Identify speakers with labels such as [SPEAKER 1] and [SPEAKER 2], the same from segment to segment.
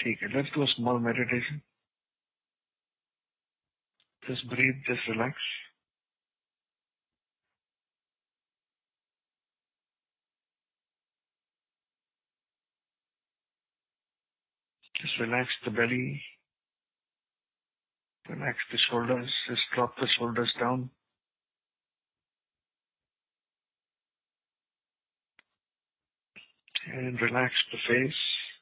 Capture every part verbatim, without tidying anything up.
[SPEAKER 1] Okay, let's do a small meditation. Just breathe, just relax. Just relax the belly, relax the shoulders, just drop the shoulders down. And relax the face.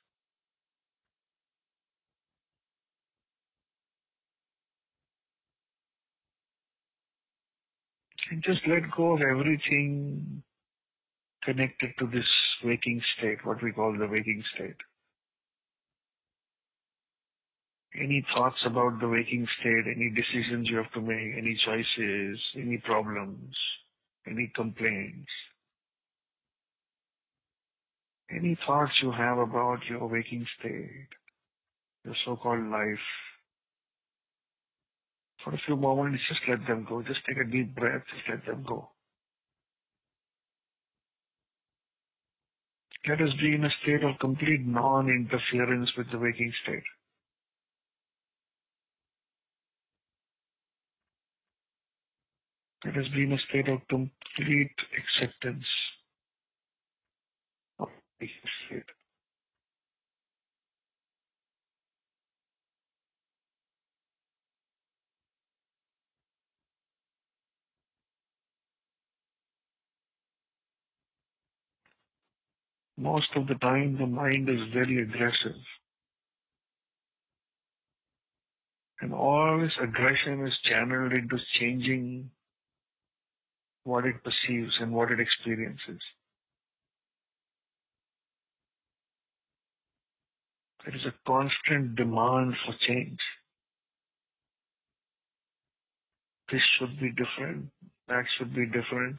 [SPEAKER 1] And just let go of everything connected to this waking state, what we call the waking state. Any thoughts about the waking state, any decisions you have to make, any choices, any problems, any complaints, any thoughts you have about your waking state, your so-called life. For a few moments, just let them go. Just take a deep breath, just let them go. Let us be in a state of complete non-interference with the waking state. Let us be in a state of complete acceptance of the waking state. Most of the time, the mind is very aggressive. And all this aggression is channeled into changing what it perceives and what it experiences. There is a constant demand for change. This should be different. That should be different.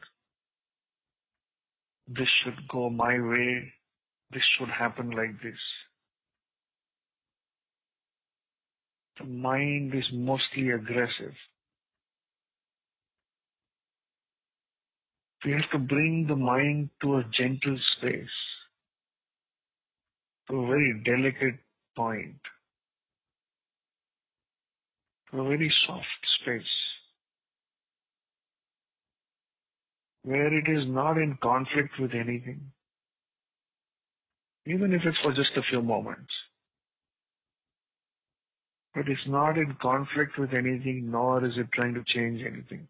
[SPEAKER 1] This should go my way. This should happen like this. The mind is mostly aggressive. We have to bring the mind to a gentle space, to a very delicate point, to a very soft space, where it is not in conflict with anything, even if it's for just a few moments. But it's not in conflict with anything, nor is it trying to change anything.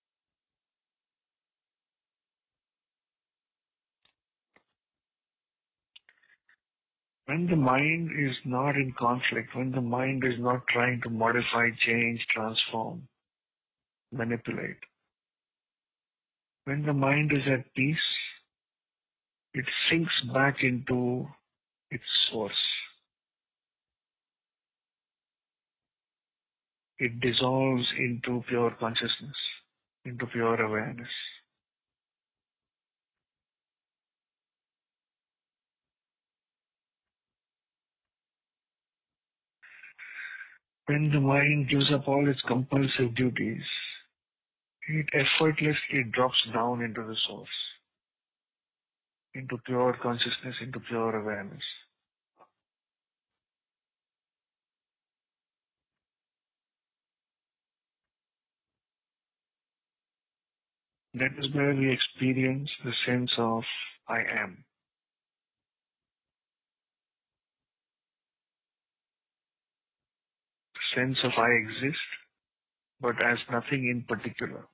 [SPEAKER 1] When the mind is not in conflict, when the mind is not trying to modify, change, transform, manipulate, when the mind is at peace, it sinks back into its source. It dissolves into pure consciousness, into pure awareness. When the mind gives up all its compulsive duties, it effortlessly drops down into the source, into pure consciousness, into pure awareness. That is where we experience the sense of I am. The sense of I exist, but as nothing in particular.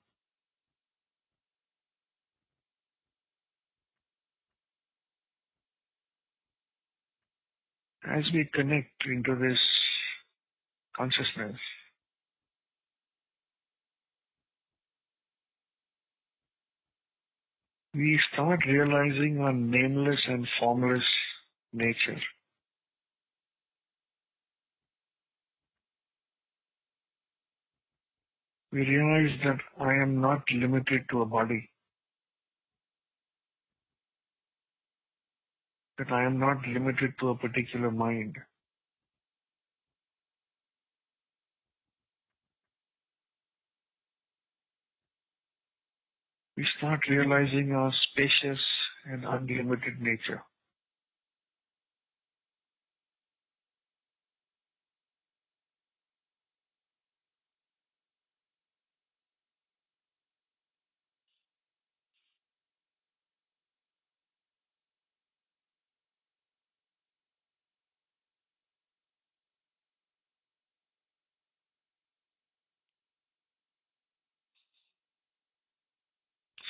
[SPEAKER 1] As we connect into this consciousness, we start realizing our nameless and formless nature. We realize that I am not limited to a body, that I am not limited to a particular mind. We start realizing our spacious and unlimited nature.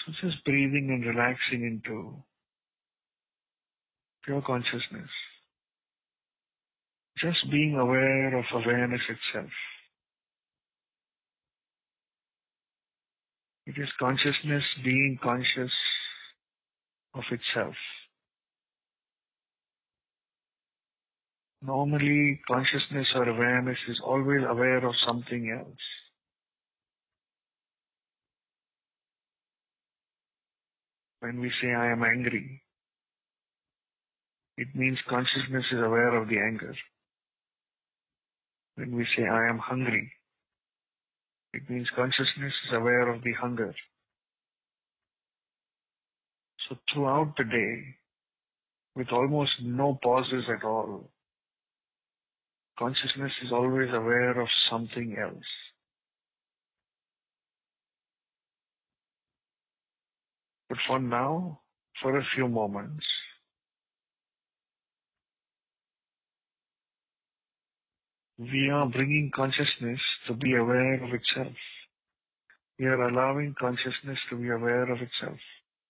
[SPEAKER 1] So just breathing and relaxing into pure consciousness. Just being aware of awareness itself. It is consciousness being conscious of itself. Normally, consciousness or awareness is always aware of something else. When we say I am angry, it means consciousness is aware of the anger. When we say I am hungry, it means consciousness is aware of the hunger. So throughout the day, with almost no pauses at all, consciousness is always aware of something else. But for now, for a few moments, we are bringing consciousness to be aware of itself. We are allowing consciousness to be aware of itself.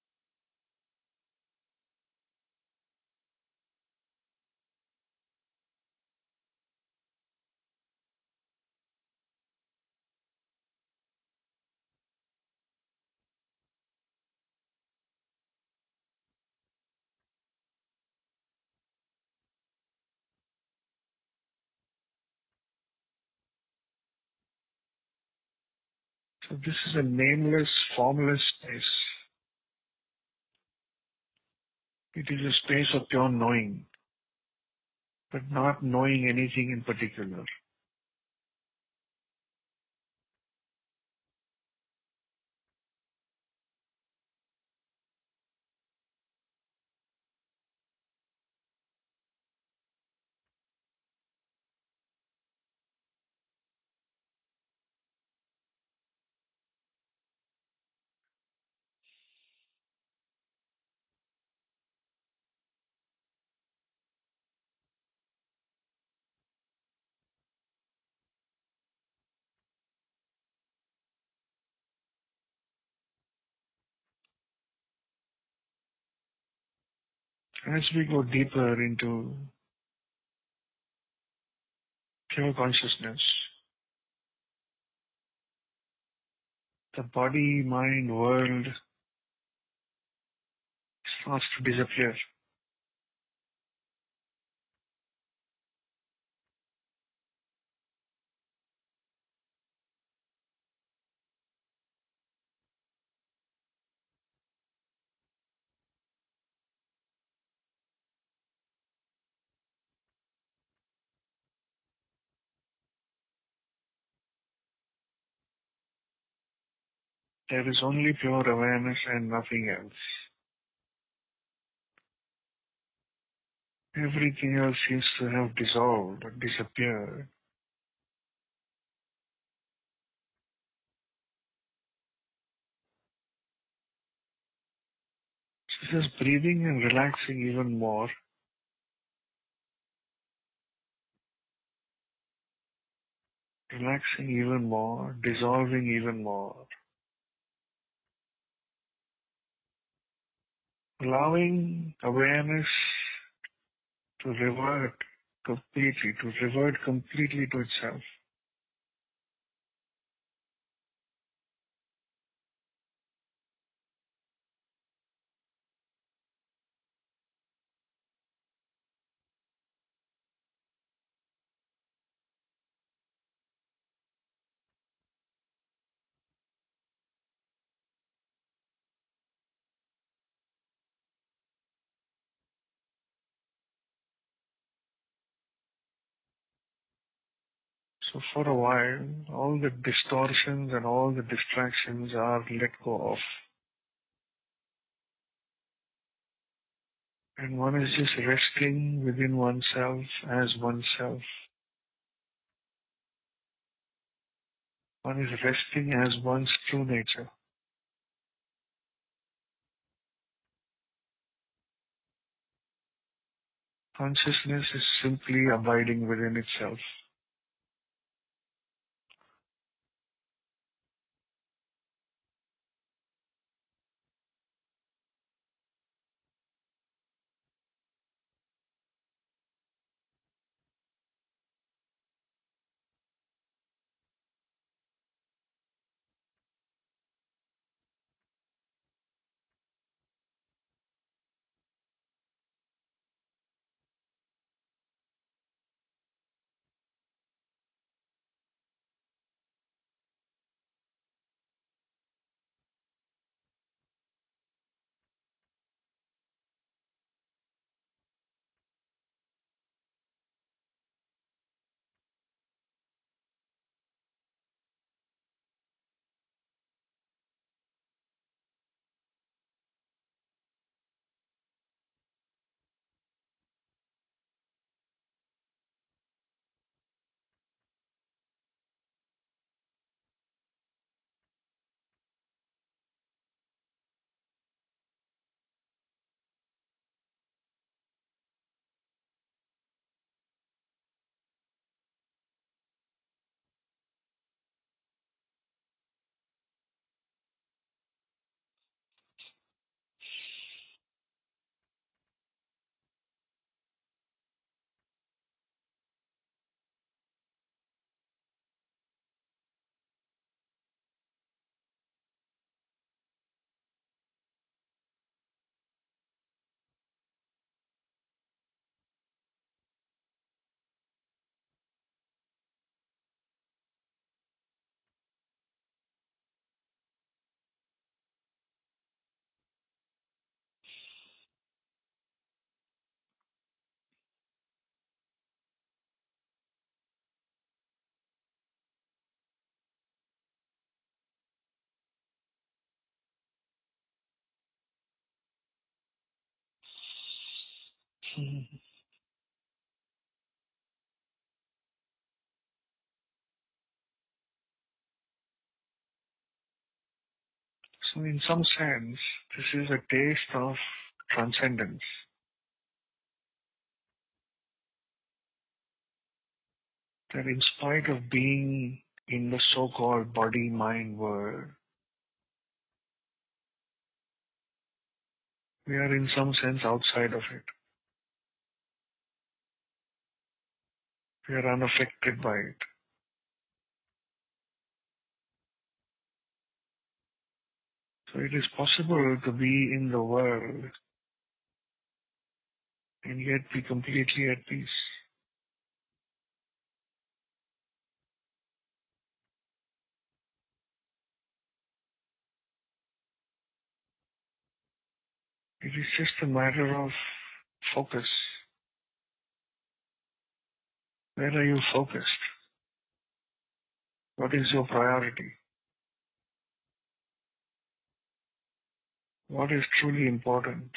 [SPEAKER 1] So this is a nameless, formless space. It is a space of pure knowing, but not knowing anything in particular. As we go deeper into pure consciousness, the body, mind, world starts to disappear. There is only pure awareness and nothing else. Everything else seems to have dissolved or disappeared. So just breathing and relaxing even more. Relaxing even more, dissolving even more. Allowing awareness to revert completely, to revert completely to itself. So for a while, all the distortions and all the distractions are let go of. And one is just resting within oneself as oneself. One is resting as one's true nature. Consciousness is simply abiding within itself. Mhm. So in some sense, this is a taste of transcendence. That in spite of being in the so-called body-mind world, we are in some sense outside of it. We are unaffected by it. So it is possible to be in the world and yet be completely at peace. It is just a matter of focus. Where are you focused? What is your priority? What is truly important?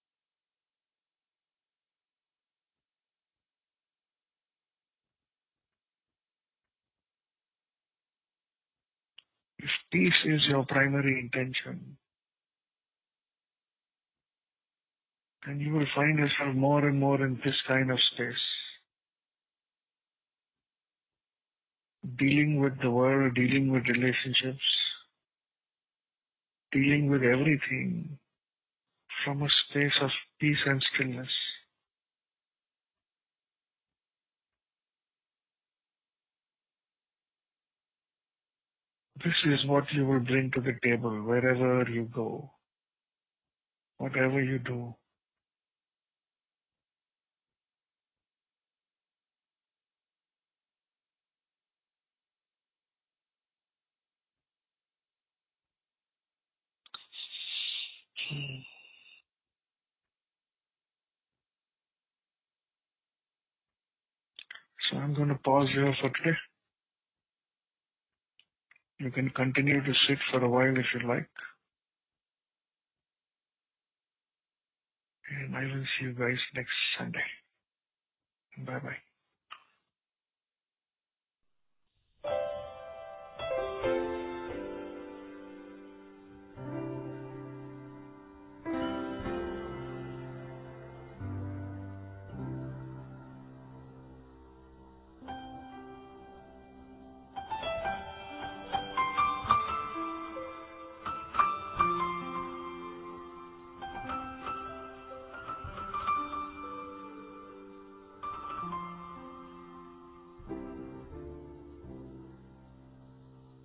[SPEAKER 1] If peace is your primary intention, then you will find yourself more and more in this kind of space, dealing with the world, dealing with relationships, dealing with everything from a space of peace and stillness. This is what you will bring to the table wherever you go, whatever you do. Hmm. So I'm going to pause here for today. You can continue to sit for a while if you like. And I will see you guys next Sunday. Bye bye.